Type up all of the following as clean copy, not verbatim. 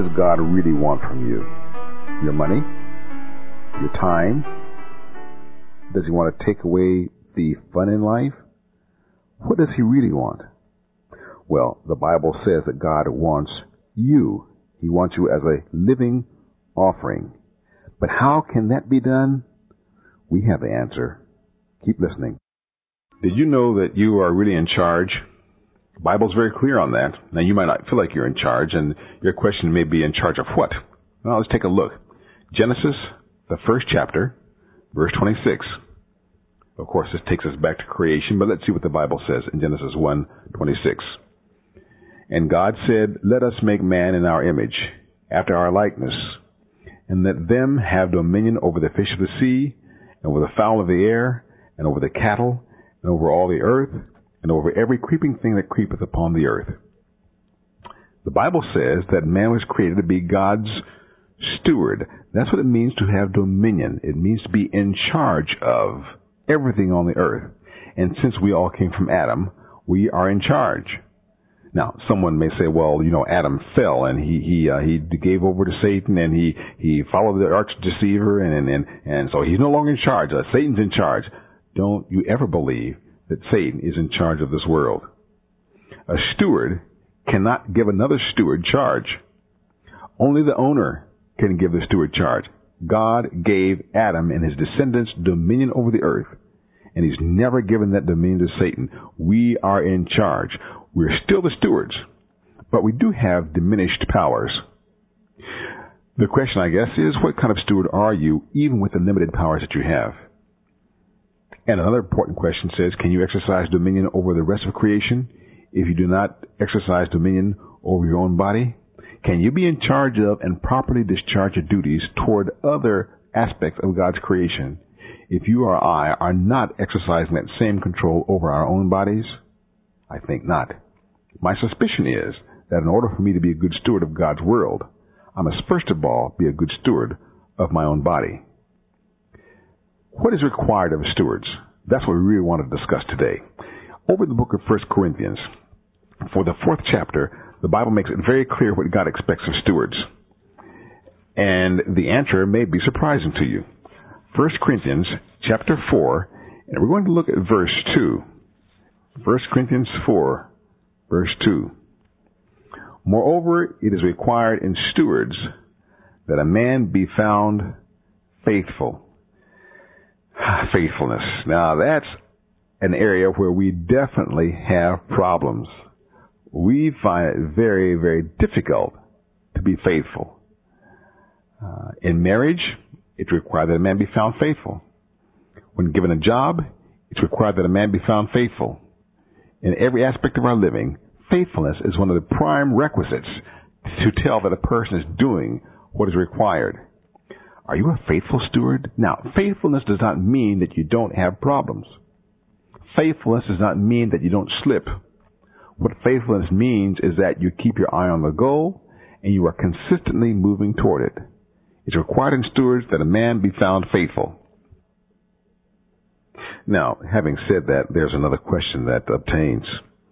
does God really want from you? Your money? Your time? Does he want to take away the fun in life? What does he really want? Well, the Bible says that God wants you. He wants you as a living offering. But how can that be done? We have the answer. Keep listening. Did you know that you are really in charge? The Bible's very clear on that. Now, you might not feel like you're in charge, and your question may be, in charge of what? Well, let's take a look. Genesis, the first chapter, verse 26. Of course, this takes us back to creation, but let's see what the Bible says in Genesis 1:26. And God said, let us make man in our image, after our likeness, and let them have dominion over the fish of the sea, and over the fowl of the air, and over the cattle, and over all the earth, and over every creeping thing that creepeth upon the earth. The Bible says that man was created to be God's steward. That's what it means to have dominion. It means to be in charge of everything on the earth. And since we all came from Adam, we are in charge. Now, someone may say, well, Adam fell and he gave over to Satan and he followed the arch deceiver and so he's no longer in charge. Satan's in charge. Don't you ever believe that Satan is in charge of this world. A steward cannot give another steward charge. Only the owner can give the steward charge. God gave Adam and his descendants dominion over the earth, and he's never given that dominion to Satan. We are in charge. We're still the stewards, but we do have diminished powers. The question, I guess, is what kind of steward are you, even with the limited powers that you have? And another important question says, can you exercise dominion over the rest of creation if you do not exercise dominion over your own body? Can you be in charge of and properly discharge your duties toward other aspects of God's creation if you or I are not exercising that same control over our own bodies? I think not. My suspicion is that in order for me to be a good steward of God's world, I must first of all be a good steward of my own body. What is required of stewards? That's what we really want to discuss today. Over the book of 1 Corinthians, for the 4th chapter, the Bible makes it very clear what God expects of stewards. And the answer may be surprising to you. 1 Corinthians chapter 4, and we're going to look at verse 2. 1 Corinthians 4, verse 2. Moreover, it is required in stewards that a man be found faithful. Faithfulness. Now, that's an area where we definitely have problems. We find it very, very difficult to be faithful. In marriage, it's required that a man be found faithful. When given a job, it's required that a man be found faithful. In every aspect of our living, faithfulness is one of the prime requisites to tell that a person is doing what is required. Are you a faithful steward? Now, faithfulness does not mean that you don't have problems. Faithfulness does not mean that you don't slip. What faithfulness means is that you keep your eye on the goal and you are consistently moving toward it. It's required in stewards that a man be found faithful. Now, having said that, there's another question that obtains.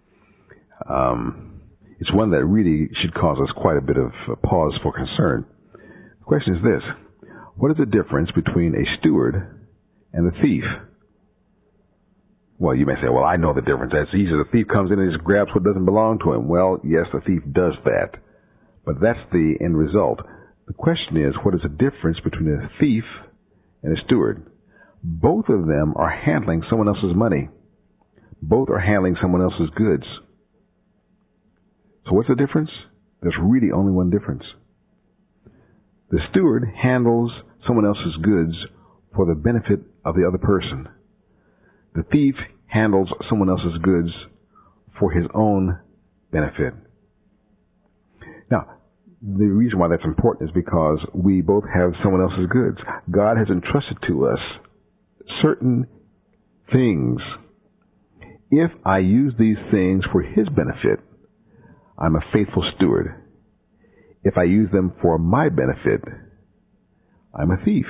It's one that really should cause us quite a bit of pause for concern. The question is this: what is the difference between a steward and a thief? Well, you may say, well, I know the difference. That's easy. The thief comes in and just grabs what doesn't belong to him. Well, yes, the thief does that. But that's the end result. The question is, what is the difference between a thief and a steward? Both of them are handling someone else's money. Both are handling someone else's goods. So what's the difference? There's really only one difference. The steward handles someone else's goods for the benefit of the other person. The thief handles someone else's goods for his own benefit. Now, the reason why that's important is because we both have someone else's goods. God has entrusted to us certain things. If I use these things for his benefit, I'm a faithful steward. If I use them for my benefit, I'm a thief.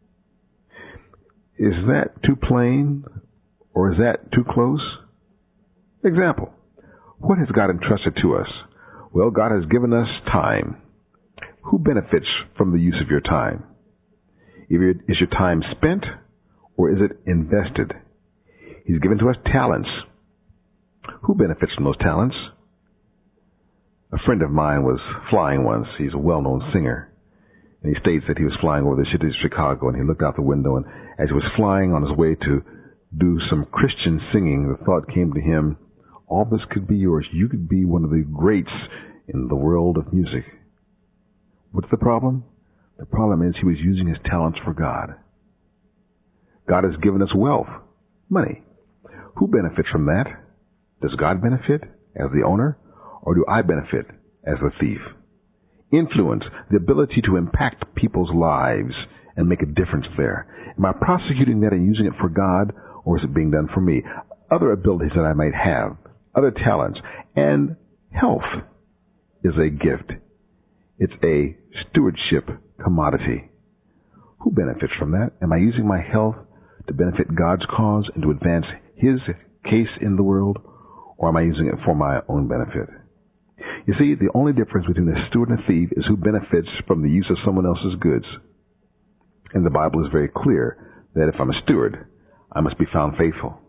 Is that too plain, or is that too close? Example. What has God entrusted to us? Well, God has given us time. benefits from the use of your time? Is your time spent or is it invested? He's given to us talents. Who benefits from those talents? A friend of mine was flying once. He's a well-known singer. And he states that he was flying over the city of Chicago, and he looked out the window, and as he was flying on his way to do some Christian singing, the thought came to him, all this could be yours. You could be one of the greats in the world of music. What's the problem? The problem is he was using his talents for God. God has given us wealth, money. Who benefits from that? Does God benefit as the owner, or do I benefit as the thief? Influence, the ability to impact people's lives and make a difference there. Am I prosecuting that and using it for God, or is it being done for me? Other abilities that I might have, other talents, and health is a gift. It's a stewardship commodity. Who benefits from that? Am I using my health to benefit God's cause and to advance His case in the world, or am I using it for my own benefit? You see, the only difference between a steward and a thief is who benefits from the use of someone else's goods. And the Bible is very clear that if I'm a steward, I must be found faithful.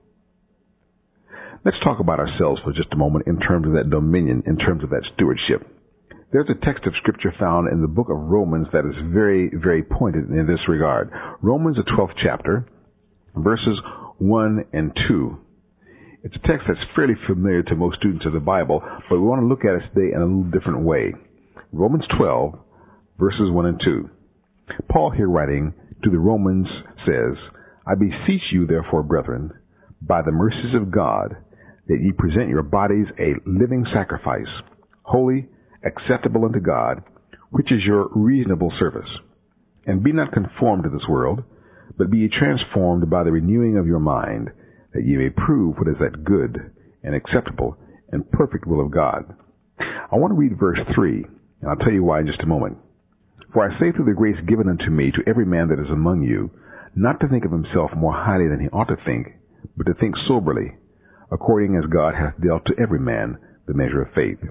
Let's talk about ourselves for just a moment in terms of that dominion, in terms of that stewardship. There's a text of Scripture found in the book of Romans that is very, very pointed in this regard. Romans, the 12th chapter, verses 1 and 2. It's a text that's fairly familiar to most students of the Bible, but we want to look at it today in a little different way. Romans 12, verses 1 and 2. Paul here writing to the Romans says, I beseech you therefore, brethren, by the mercies of God, that ye present your bodies a living sacrifice, holy, acceptable unto God, which is your reasonable service. And be not conformed to this world, but be ye transformed by the renewing of your mind, that ye may prove what is that good and acceptable and perfect will of God. I want to read verse 3, and I'll tell you why in just a moment. For I say through the grace given unto me to every man that is among you, not to think of himself more highly than he ought to think, but to think soberly, according as God hath dealt to every man the measure of faith.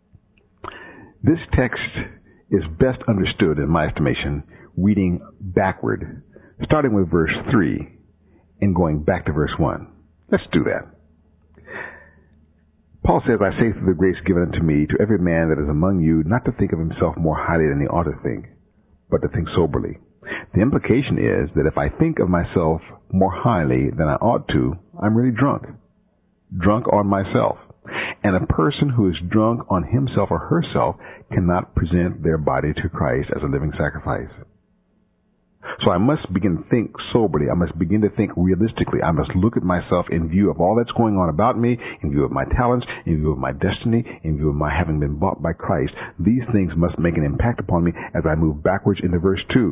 This text is best understood, in my estimation, reading backward, starting with verse 3 and going back to verse 1. Let's do that. Paul says, I say through the grace given unto me to every man that is among you, not to think of himself more highly than he ought to think, but to think soberly. The implication is that if I think of myself more highly than I ought to, I'm really drunk. Drunk on myself. And a person who is drunk on himself or herself cannot present their body to Christ as a living sacrifice. So I must begin to think soberly. I must begin to think realistically. I must look at myself in view of all that's going on about me, in view of my talents, in view of my destiny, in view of my having been bought by Christ. These things must make an impact upon me as I move backwards into verse 2.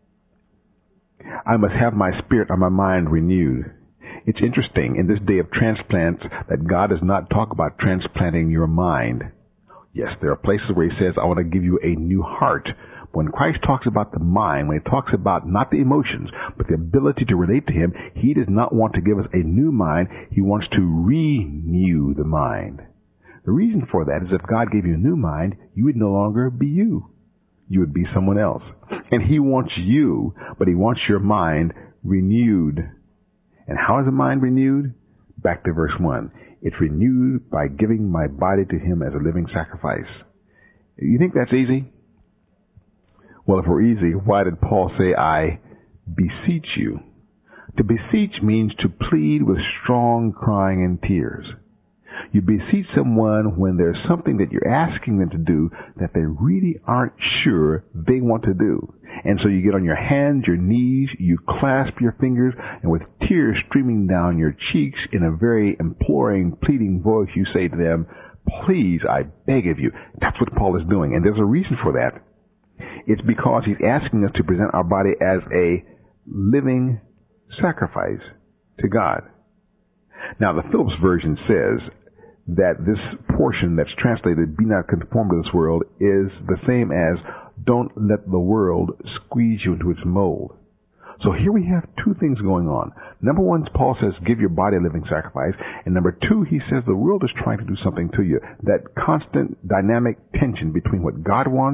I must have my spirit or my mind renewed. It's interesting in this day of transplants that God does not talk about transplanting your mind. Yes, there are places where He says, I want to give you a new heart. When Christ talks about the mind, when He talks about not the emotions, but the ability to relate to Him, He does not want to give us a new mind. He wants to renew the mind. The reason for that is if God gave you a new mind, you would no longer be you. You would be someone else. And He wants you, but He wants your mind renewed. And how is the mind renewed? Back to verse 1. It's renewed by giving my body to Him as a living sacrifice. You think that's easy? Well, if it were easy, why did Paul say, I beseech you? To beseech means to plead with strong crying and tears. You beseech someone when there's something that you're asking them to do that they really aren't sure they want to do. And so you get on your hands, your knees, you clasp your fingers, and with tears streaming down your cheeks in a very imploring, pleading voice, you say to them, please, I beg of you. That's what Paul is doing. And there's a reason for that. It's because he's asking us to present our body as a living sacrifice to God. Now, the Phillips version says that this portion that's translated, be not conformed to this world, is the same as don't let the world squeeze you into its mold. So here we have two things going on. Number one, Paul says, give your body a living sacrifice. And number two, he says the world is trying to do something to you. That constant dynamic tension between what God wants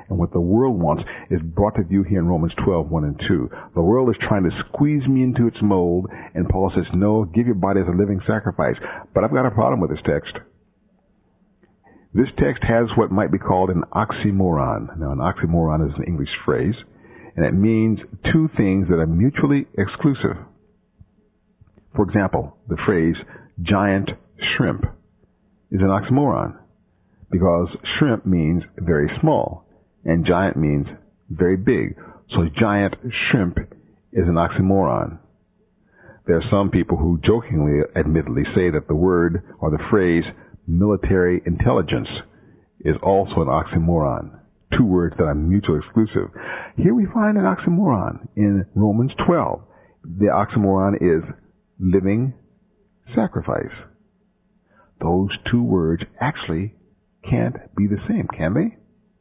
And what the world wants is brought to view here in Romans 12:1 and 2. The world is trying to squeeze me into its mold, and Paul says, no, give your body as a living sacrifice. But I've got a problem with this text. This text has what might be called an oxymoron. Now, an oxymoron is an English phrase, and it means two things that are mutually exclusive. For example, the phrase giant shrimp is an oxymoron because shrimp means very small and giant means very big. So giant shrimp is an oxymoron. There are some people who jokingly, admittedly, say that the word or the phrase military intelligence is also an oxymoron. Two words that are mutually exclusive. Here we find an oxymoron in Romans 12. The oxymoron is living sacrifice. Those two words actually can't be the same, can they?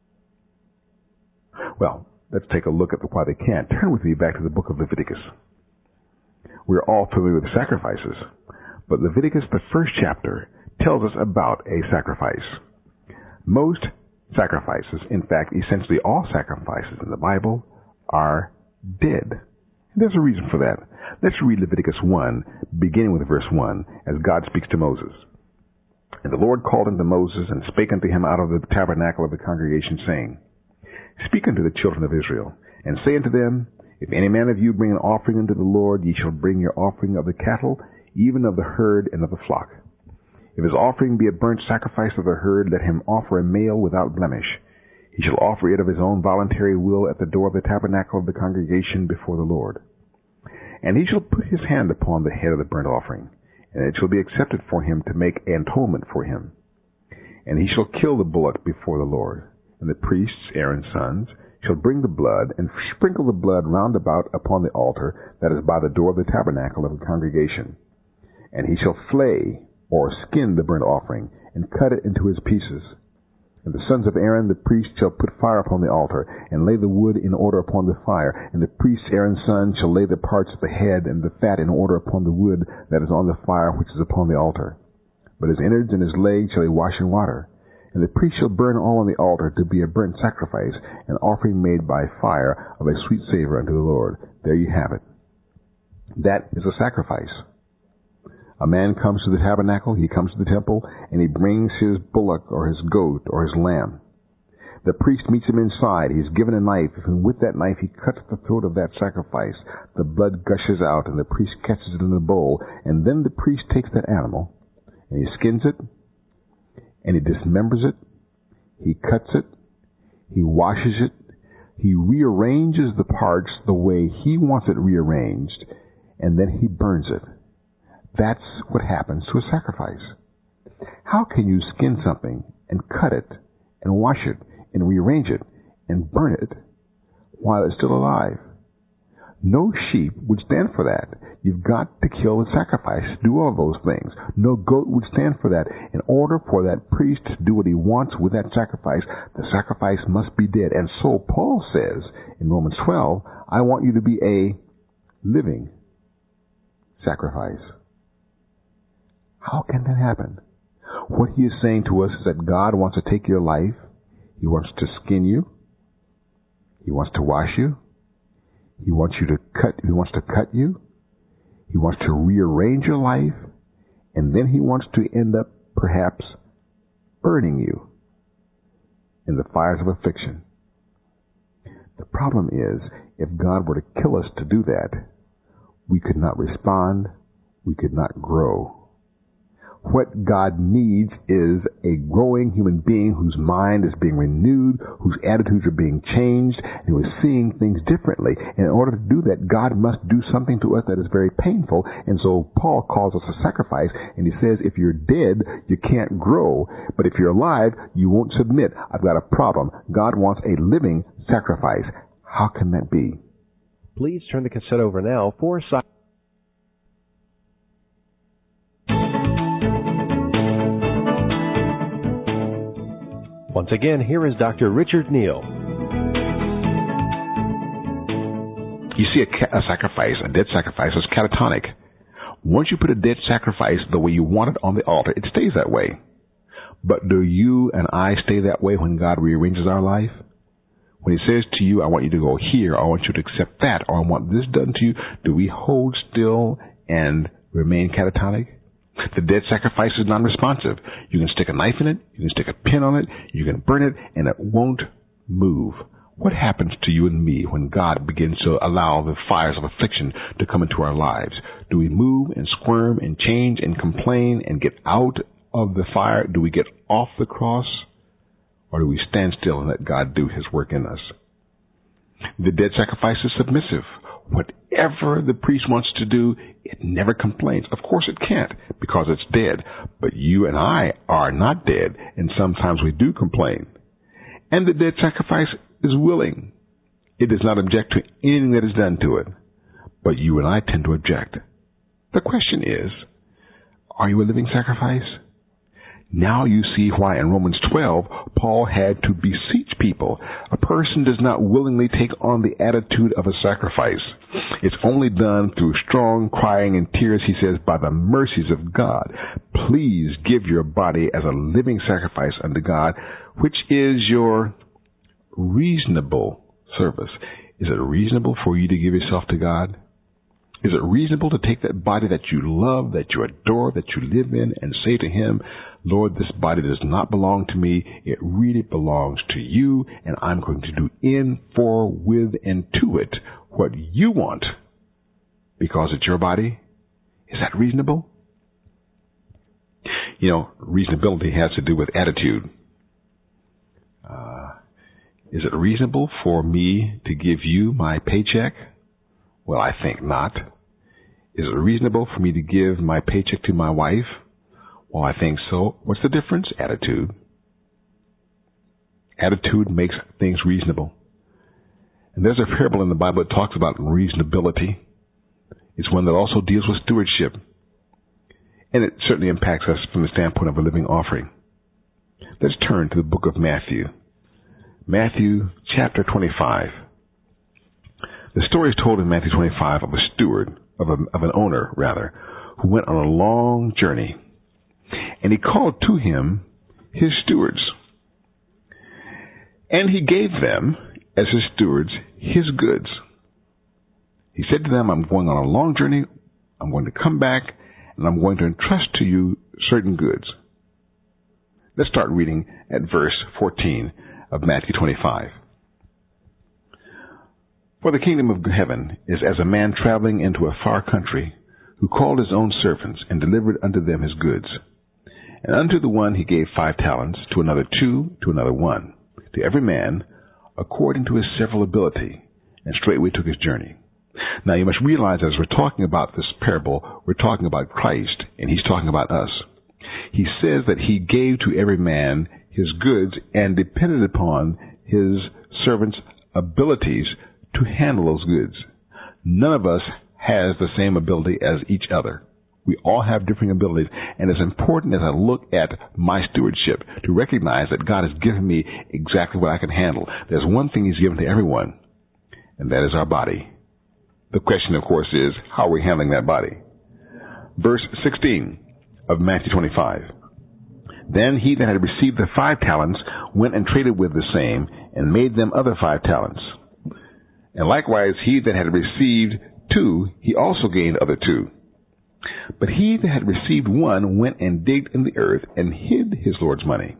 Well, let's take a look at why they can't. Turn with me back to the book of Leviticus. We're all familiar with sacrifices, but Leviticus, the first chapter, tells us about a sacrifice. Most sacrifices, in fact, essentially all sacrifices in the Bible, are dead. There's a reason for that. Let's read Leviticus 1, beginning with verse 1, as God speaks to Moses. And the Lord called unto Moses, and spake unto him out of the tabernacle of the congregation, saying, Speak unto the children of Israel, and say unto them, If any man of you bring an offering unto the Lord, ye shall bring your offering of the cattle, even of the herd and of the flock. If his offering be a burnt sacrifice of the herd, let him offer a male without blemish. He shall offer it of his own voluntary will at the door of the tabernacle of the congregation before the Lord. And he shall put his hand upon the head of the burnt offering, and it shall be accepted for him to make atonement for him. And he shall kill the bullock before the Lord. And the priests, Aaron's sons, shall bring the blood, and sprinkle the blood round about upon the altar that is by the door of the tabernacle of the congregation. And he shall flay, or skin the burnt offering, and cut it into his pieces. And the sons of Aaron, the priest, shall put fire upon the altar, and lay the wood in order upon the fire. And the priest, Aaron's son, shall lay the parts of the head and the fat in order upon the wood that is on the fire which is upon the altar. But his innards and his legs shall he wash in water. And the priest shall burn all on the altar to be a burnt sacrifice, an offering made by fire of a sweet savor unto the Lord. There you have it. That is a sacrifice. A man comes to the tabernacle, he comes to the temple, and he brings his bullock or his goat or his lamb. The priest meets him inside. He's given a knife, and with that knife he cuts the throat of that sacrifice. The blood gushes out, and the priest catches it in a bowl. And then the priest takes that animal, and he skins it, and he dismembers it, he cuts it, he washes it, he rearranges the parts the way he wants it rearranged, and then he burns it. That's what happens to a sacrifice. How can you skin something and cut it and wash it and rearrange it and burn it while it's still alive? No sheep would stand for that. You've got to kill the sacrifice, do all those things. No goat would stand for that. In order for that priest to do what he wants with that sacrifice, the sacrifice must be dead. And so Paul says in Romans 12, I want you to be a living sacrifice. How can that happen? What he is saying to us is that God wants to take your life. He wants to skin you. He wants to wash you. He wants to cut you. He wants to rearrange your life. And then he wants to end up perhaps burning you in the fires of affliction. The problem is, if God were to kill us to do that, we could not respond. We could not grow. What God needs is a growing human being whose mind is being renewed, whose attitudes are being changed, and who is seeing things differently. And in order to do that, God must do something to us that is very painful. And so Paul calls us a sacrifice, and he says, if you're dead, you can't grow. But if you're alive, you won't submit. I've got a problem. God wants a living sacrifice. How can that be? Please turn the cassette over now for Once again, here is Dr. Richard Neal. You see, a sacrifice, a dead sacrifice, is catatonic. Once you put a dead sacrifice the way you want it on the altar, it stays that way. But do you and I stay that way when God rearranges our life? When he says to you, I want you to go here, or I want you to accept that, or I want this done to you, do we hold still and remain catatonic? The dead sacrifice is non-responsive. You can stick a knife in it, you can stick a pin on it, you can burn it, and it won't move. What happens to you and me when God begins to allow the fires of affliction to come into our lives? Do we move and squirm and change and complain and get out of the fire? Do we get off the cross? Or do we stand still and let God do his work in us? The dead sacrifice is submissive. Whatever the priest wants to do, it never complains. Of course it can't, because it's dead. But you and I are not dead, and sometimes we do complain. And the dead sacrifice is willing. It does not object to anything that is done to it. But you and I tend to object. The question is, are you a living sacrifice? Now you see why in Romans 12, Paul had to beseech people. A person does not willingly take on the attitude of a sacrifice. It's only done through strong crying and tears, he says, by the mercies of God. Please give your body as a living sacrifice unto God, which is your reasonable service. Is it reasonable for you to give yourself to God? Is it reasonable to take that body that you love, that you adore, that you live in, and say to him, Lord, this body does not belong to me. It really belongs to you, and I'm going to do in, for, with, and to it what you want because it's your body? Is that reasonable? You know, reasonability has to do with attitude. Is it reasonable for me to give you my paycheck? Well, I think not. Is it reasonable for me to give my paycheck to my wife? Well, I think so. What's the difference? Attitude. Attitude makes things reasonable. And there's a parable in the Bible that talks about reasonability. It's one that also deals with stewardship. And it certainly impacts us from the standpoint of a living offering. Let's turn to the book of Matthew. Matthew chapter 25. The story is told in Matthew 25 of a steward, of an owner, rather, who went on a long journey. And he called to him his stewards. And he gave them, as his stewards, his goods. He said to them, I'm going on a long journey. I'm going to come back, and I'm going to entrust to you certain goods. Let's start reading at verse 14 of Matthew 25. For the kingdom of heaven is as a man traveling into a far country, who called his own servants and delivered unto them his goods. And unto the one he gave 5 talents, to another 2, to another 1, to every man according to his several ability, and straightway took his journey. Now you must realize, as we're talking about this parable, we're talking about Christ, and he's talking about us. He says that he gave to every man his goods and depended upon his servants' abilities to handle those goods. None of us has the same ability as each other. We all have different abilities, and it's important as I look at my stewardship to recognize that God has given me exactly what I can handle. There's one thing he's given to everyone, and that is our body. The question, of course, is, how are we handling that body? Verse 16 of Matthew 25. Then he that had received the 5 talents went and traded with the same, and made them other 5 talents. And likewise he that had received 2, he also gained other 2. But he that had received 1 went and digged in the earth, and hid his Lord's money.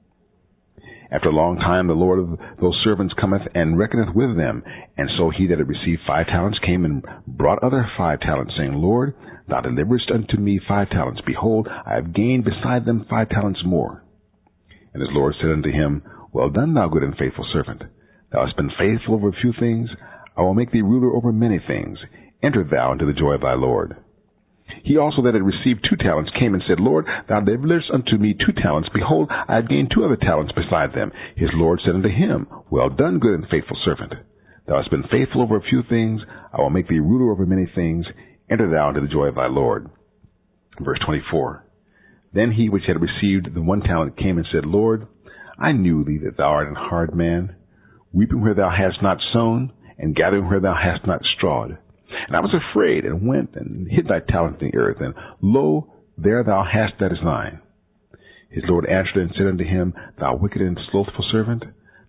After a long time the Lord of those servants cometh and reckoneth with them. And so he that had received 5 talents came and brought other 5 talents, saying, Lord, thou deliverest unto me 5 talents. Behold, I have gained beside them 5 talents more. And his Lord said unto him, Well done, thou good and faithful servant. Thou hast been faithful over a few things. I will make thee ruler over many things. Enter thou into the joy of thy Lord. He also that had received 2 talents came and said, Lord, thou deliverest unto me 2 talents. Behold, I have gained 2 other talents beside them. His Lord said unto him, Well done, good and faithful servant. Thou hast been faithful over a few things. I will make thee ruler over many things. Enter thou into the joy of thy Lord. Verse 24. Then he which had received the 1 talent came and said, Lord, I knew thee that thou art an hard man, reaping where thou hast not sown, and gathering where thou hast not strawed. And I was afraid, and went and hid thy talent in the earth, and lo, there thou hast that is thine. His Lord answered and said unto him, Thou wicked and slothful servant,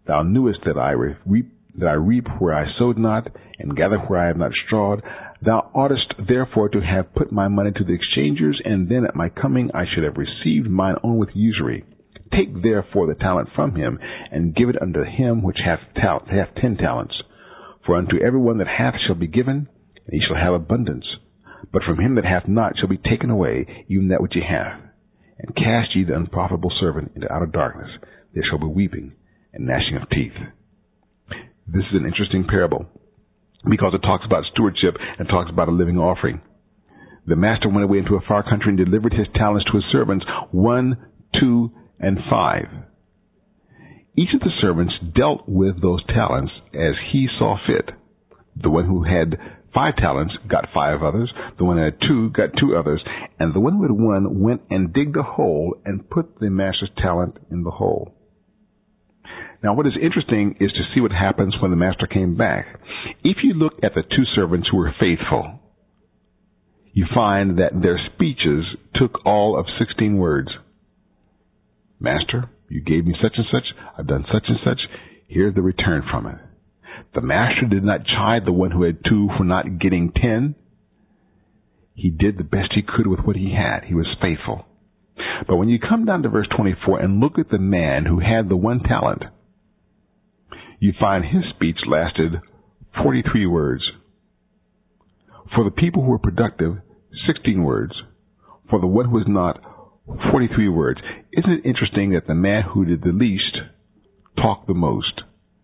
Thou knewest that I reap where I sowed not, and gather where I have not strawed. Thou oughtest therefore to have put my money to the exchangers, and then at my coming I should have received mine own with usury. Take therefore the talent from him, and give it unto him which hath 10 talents. For unto every one that hath shall be given, and he shall have abundance. But from him that hath not shall be taken away even that which he hath. And cast ye the unprofitable servant into outer darkness. There shall be weeping and gnashing of teeth. This is an interesting parable because it talks about stewardship and talks about a living offering. The master went away into a far country and delivered his talents to his servants, 1, 2, and 5. Each of the servants dealt with those talents as he saw fit. The one who had 5 talents got 5 others, the one who had 2 got 2 others, and the one who had 1 went and digged a hole and put the master's talent in the hole. Now, what is interesting is to see what happens when the master came back. If you look at the 2 servants who were faithful, you find that their speeches took all of 16 words. Master, you gave me such and such, I've done such and such, here's the return from it. The master did not chide the one who had 2 for not getting 10. He did the best he could with what he had. He was faithful. But when you come down to verse 24 and look at the man who had the 1 talent, you find his speech lasted 43 words. For the people who were productive, 16 words. For the one who was not, 43 words. Isn't it interesting that the man who did the least talked the most?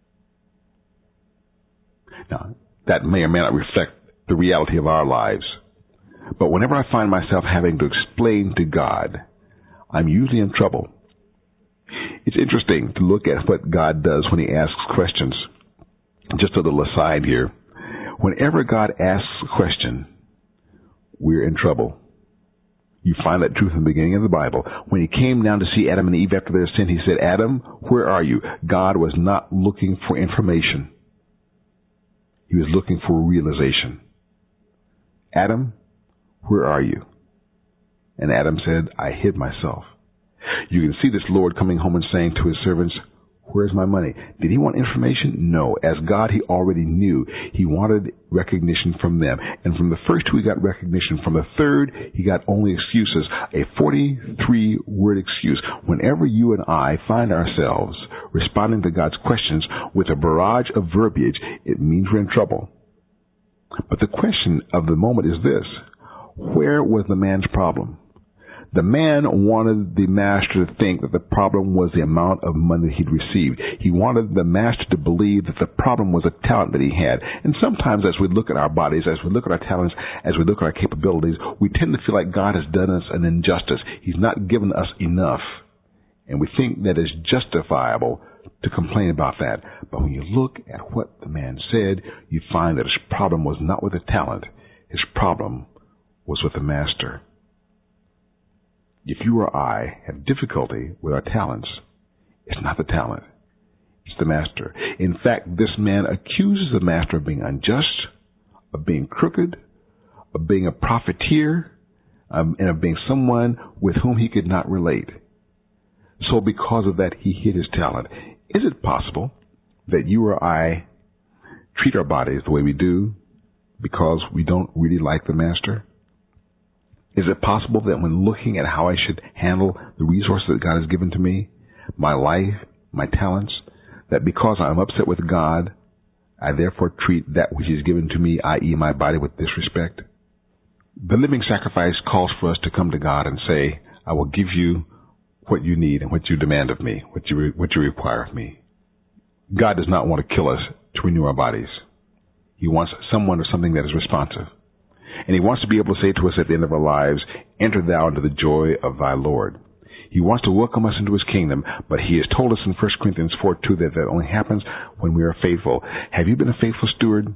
Now, that may or may not reflect the reality of our lives. But whenever I find myself having to explain to God, I'm usually in trouble. It's interesting to look at what God does when he asks questions. Just a little aside here. Whenever God asks a question, we're in trouble. You find that truth in the beginning of the Bible. When he came down to see Adam and Eve after their sin, he said, Adam, where are you? God was not looking for information. He was looking for realization. Adam, where are you? And Adam said, I hid myself. You can see this Lord coming home and saying to his servants, where's my money? Did he want information? No. As God, he already knew. He wanted recognition from them. And from the first 2, he got recognition. From the third, he got only excuses. A 43-word excuse. Whenever you and I find ourselves responding to God's questions with a barrage of verbiage, it means we're in trouble. But the question of the moment is this. Where was the man's problem? The man wanted the master to think that the problem was the amount of money he'd received. He wanted the master to believe that the problem was a talent that he had. And sometimes as we look at our bodies, as we look at our talents, as we look at our capabilities, we tend to feel like God has done us an injustice. He's not given us enough. And we think that it's justifiable to complain about that. But when you look at what the man said, you find that his problem was not with the talent. His problem was with the master. If you or I have difficulty with our talents, it's not the talent, it's the master. In fact, this man accuses the master of being unjust, of being crooked, of being a profiteer, and of being someone with whom he could not relate. So because of that, he hid his talent. Is it possible that you or I treat our bodies the way we do because we don't really like the master? Is it possible that when looking at how I should handle the resources that God has given to me, my life, my talents, that because I'm upset with God, I therefore treat that which is given to me, i.e. my body, with disrespect? The living sacrifice calls for us to come to God and say, I will give you what you need and what you demand of me, what you require of me. God does not want to kill us to renew our bodies. He wants someone or something that is responsive. And he wants to be able to say to us at the end of our lives, enter thou into the joy of thy Lord. He wants to welcome us into his kingdom, but he has told us in 1 Corinthians 4:2 that only happens when we are faithful. Have you been a faithful steward?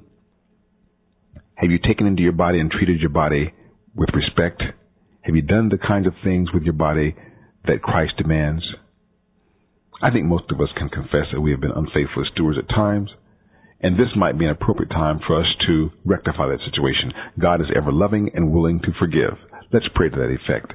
Have you taken into your body and treated your body with respect? Have you done the kinds of things with your body that Christ demands? I think most of us can confess that we have been unfaithful as stewards at times. And this might be an appropriate time for us to rectify that situation. God is ever loving and willing to forgive. Let's pray to that effect.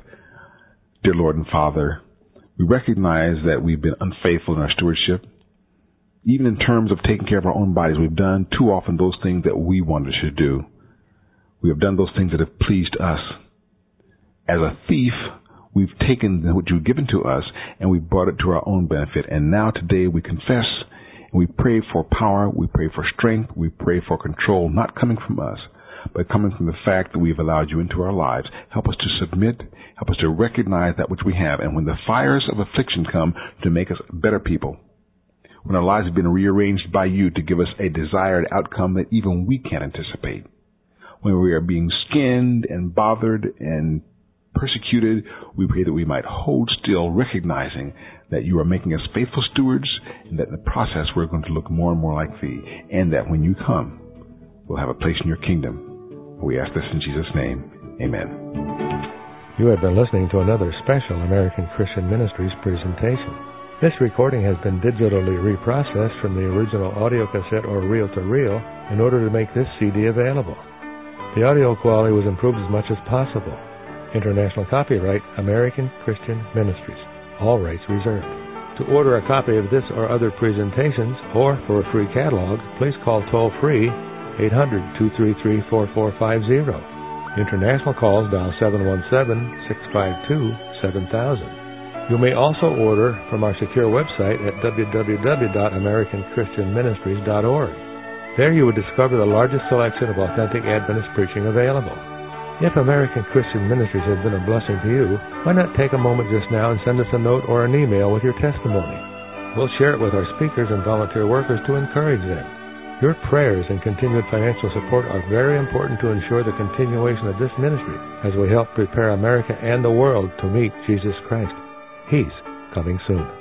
Dear Lord and Father, we recognize that we've been unfaithful in our stewardship. Even in terms of taking care of our own bodies, we've done too often those things that we wanted to do. We have done those things that have pleased us. As a thief, we've taken what you've given to us and we brought it to our own benefit. And now today we confess and we pray for power, we pray for strength, we pray for control, not coming from us, but coming from the fact that we've allowed you into our lives. Help us to submit, help us to recognize that which we have. And when the fires of affliction come, to make us better people. When our lives have been rearranged by you to give us a desired outcome that even we can't anticipate. When we are being skinned and bothered and persecuted, we pray that we might hold still, recognizing that you are making us faithful stewards, and that in the process we're going to look more and more like thee, and that when you come, we'll have a place in your kingdom. We ask this in Jesus' name. Amen. You have been listening to another special American Christian Ministries presentation. This recording has been digitally reprocessed from the original audio cassette or reel-to-reel in order to make this CD available. The audio quality was improved as much as possible. International copyright, American Christian Ministries. All rights reserved. To order a copy of this or other presentations, or for a free catalog, please call toll-free 800-233-4450. International calls dial 717-652-7000. You may also order from our secure website at www.americanchristianministries.org. There you will discover the largest selection of authentic Adventist preaching available. If American Christian Ministries has been a blessing to you, why not take a moment just now and send us a note or an email with your testimony? We'll share it with our speakers and volunteer workers to encourage them. Your prayers and continued financial support are very important to ensure the continuation of this ministry as we help prepare America and the world to meet Jesus Christ. He's coming soon.